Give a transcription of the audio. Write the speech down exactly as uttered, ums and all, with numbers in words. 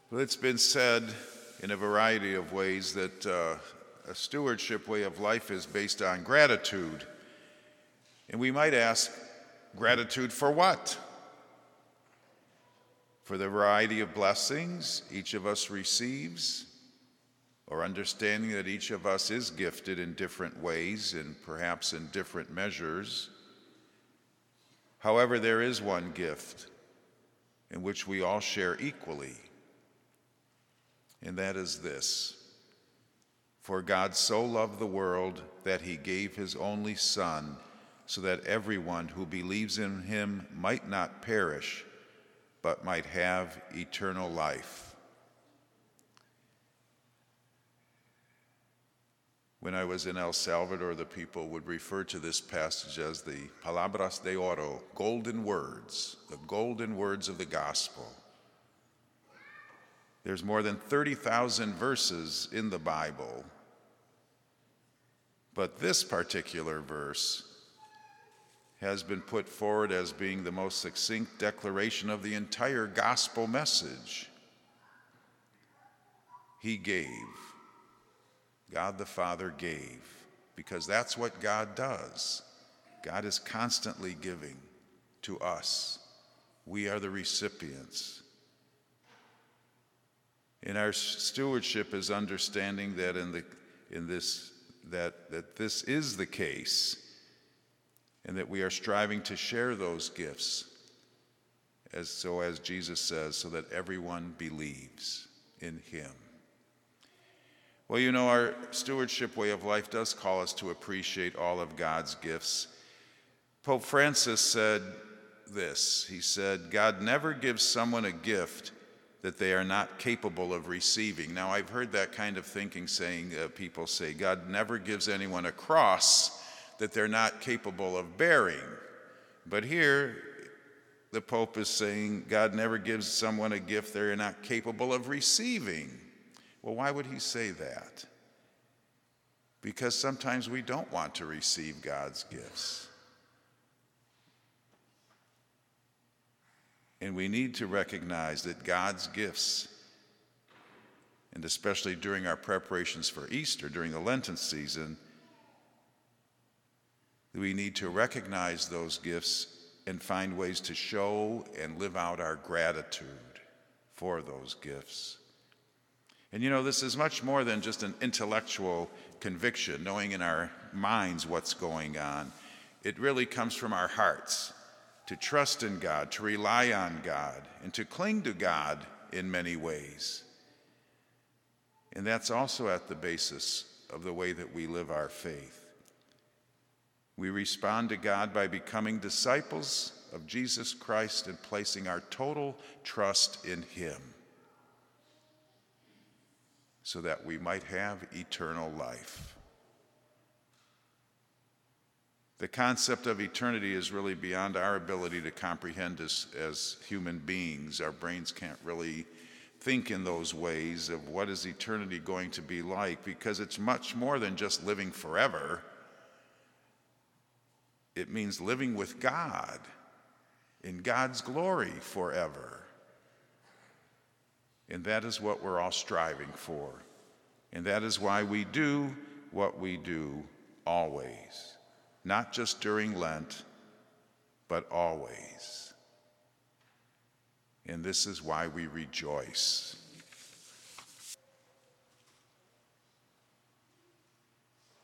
Well, it's been said in a variety of ways that uh, a stewardship way of life is based on gratitude. And we might ask, gratitude for what? For the variety of blessings each of us receives, or understanding that each of us is gifted in different ways and perhaps in different measures. However, there is one gift in which we all share equally, and that is this: for God so loved the world that he gave his only Son, so that everyone who believes in him might not perish, but might have eternal life. When I was in El Salvador, the people would refer to this passage as the palabras de oro, golden words, the golden words of the gospel. There's more than thirty thousand verses in the Bible, but this particular verse has been put forward as being the most succinct declaration of the entire gospel message. He gave. God the Father gave, because that's what God does. God is constantly giving to us. We are the recipients. In our stewardship is understanding that in the in this that that this is the case, and that we are striving to share those gifts, as so as Jesus says, so that everyone believes in him. Well, you know, our stewardship way of life does call us to appreciate all of God's gifts. Pope Francis said this. He said, God never gives someone a gift that they are not capable of receiving. Now, I've heard that kind of thinking saying, uh, people say, God never gives anyone a cross that they're not capable of bearing. But here, the Pope is saying, God never gives someone a gift they're not capable of receiving. Well, why would he say that? Because sometimes we don't want to receive God's gifts. And we need to recognize that God's gifts, and especially during our preparations for Easter, during the Lenten season, we need to recognize those gifts and find ways to show and live out our gratitude for those gifts. And you know, this is much more than just an intellectual conviction, knowing in our minds what's going on. It really comes from our hearts, to trust in God, to rely on God, and to cling to God in many ways. And that's also at the basis of the way that we live our faith. We respond to God by becoming disciples of Jesus Christ and placing our total trust in him, so that we might have eternal life. The concept of eternity is really beyond our ability to comprehend as, as human beings. Our brains can't really think in those ways of what is eternity going to be like, because it's much more than just living forever. It means living with God in God's glory forever. And that is what we're all striving for. And that is why we do what we do always. Not just during Lent, but always. And this is why we rejoice.